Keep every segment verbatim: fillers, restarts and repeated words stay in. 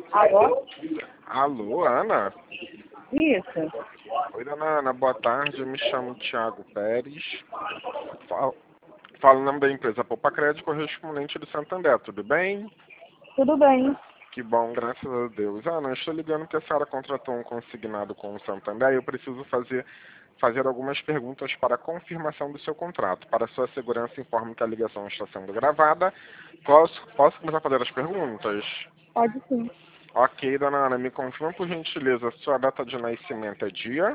Alô? Alô, Ana? Isso. Oi, dona Ana, boa tarde. Eu me chamo Thiago Pérez. Falo, falo em nome da empresa Poupa Crédito, correspondente do Santander. Tudo bem? Tudo bem. Que bom, graças a Deus. Ana, eu estou ligando porque a senhora contratou um consignado com o Santander e eu preciso fazer, fazer algumas perguntas para a confirmação do seu contrato. Para sua segurança, informe que a ligação está sendo gravada. Posso, posso começar a fazer as perguntas? Pode sim. Ok, dona Ana, me confirma por gentileza, sua data de nascimento é dia?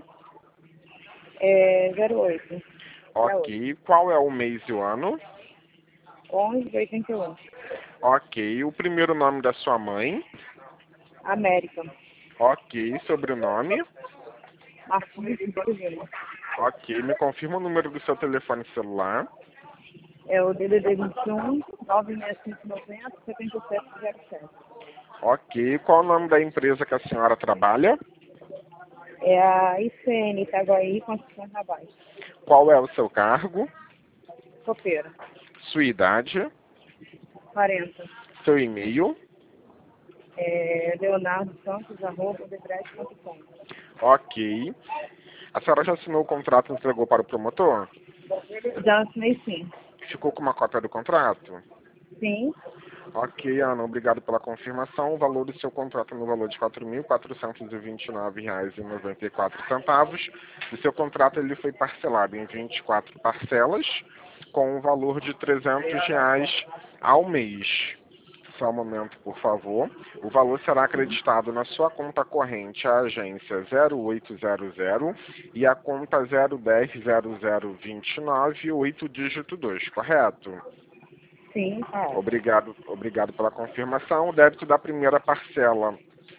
É zero oito. Ok, qual é o mês e o ano? onze de oitenta e um. Ok, o primeiro nome da sua mãe? América. Ok, sobrenome? Martins de Lima. Ok, me confirma o número do seu telefone celular? É o D D D vinte e um, nove seis cinco nove zero, sete sete zero sete. Ok, qual o nome da empresa que a senhora trabalha? É a I C N Itaguaí Construção Navais. Qual é o seu cargo? Copeira. Sua idade? quarenta. Seu e-mail? É Leonardo Santos, arroba, debrete ponto com. Ok. A senhora já assinou o contrato e entregou para o promotor? Já assinei sim. Ficou com uma cópia do contrato? Sim. Ok, Ana, obrigado pela confirmação. O valor do seu contrato é no valor de quatro mil quatrocentos e vinte e nove reais e noventa e quatro centavos. O seu contrato ele foi parcelado em vinte e quatro parcelas, com um valor de trezentos reais ao mês. Só um momento, por favor. O valor será acreditado na sua conta corrente, a agência zero oito zero zero e a conta zero dez zero zero vinte e nove, oito dígito dois, correto? Sim. Obrigado, obrigado pela confirmação. O débito da primeira parcela.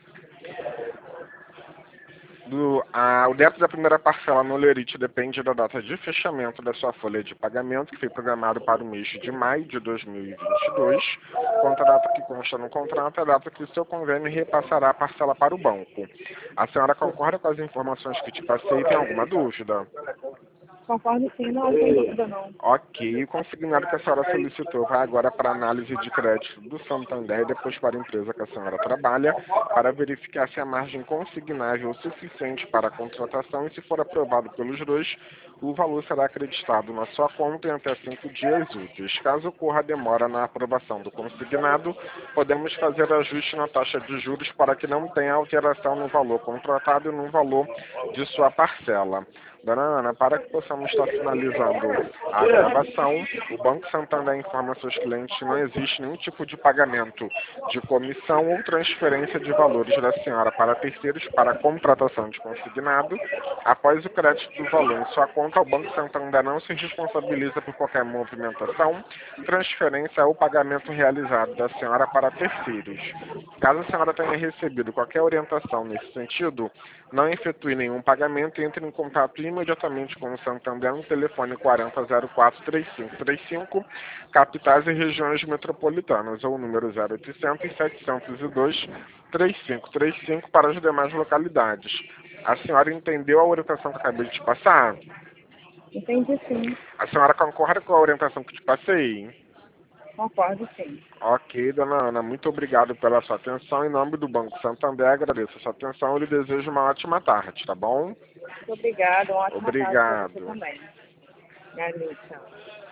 Do, a, o débito da primeira parcela no Lerite depende da data de fechamento da sua folha de pagamento, que foi programado para o mês de maio de dois mil e vinte e dois. Quanto à data que consta no contrato, é a data que o seu convênio repassará a parcela para o banco. A senhora concorda com as informações que te passei e tem alguma dúvida? Concordo sim, não tem dúvida não. Ok, o consignado que a senhora solicitou vai agora para análise de crédito do Santander e depois para a empresa que a senhora trabalha, para verificar se a margem consignável é o suficiente para a contratação e, se for aprovado pelos dois, o valor será acreditado na sua conta em até cinco dias úteis. Caso ocorra demora na aprovação do consignado, podemos fazer ajuste na taxa de juros para que não tenha alteração no valor contratado e no valor de sua parcela. Dona Ana, para que possamos estar finalizando a gravação, o Banco Santander informa a seus clientes que não existe nenhum tipo de pagamento de comissão ou transferência de valores da senhora para terceiros para a contratação de consignado. Após o crédito do valor em sua conta, o Banco Santander não se responsabiliza por qualquer movimentação, transferência ou pagamento realizado da senhora para terceiros. Caso a senhora tenha recebido qualquer orientação nesse sentido, não efetue nenhum pagamento e entre em contato imediatamente com o Santander no telefone quarenta zero quatro trinta e cinco trinta e cinco, capitais e regiões metropolitanas, ou número zero oitocentos, setecentos e dois, trinta e cinco trinta e cinco para as demais localidades. A senhora entendeu a orientação que eu acabei de te passar? Entendi sim. A senhora concorda com a orientação que te passei? Concordo sim. Ok, dona Ana, muito obrigado pela sua atenção. Em nome do Banco Santander, agradeço a sua atenção e lhe desejo uma ótima tarde, tá bom? Muito obrigada. Uma ótima tarde para você Obrigado. também. Minha amiga.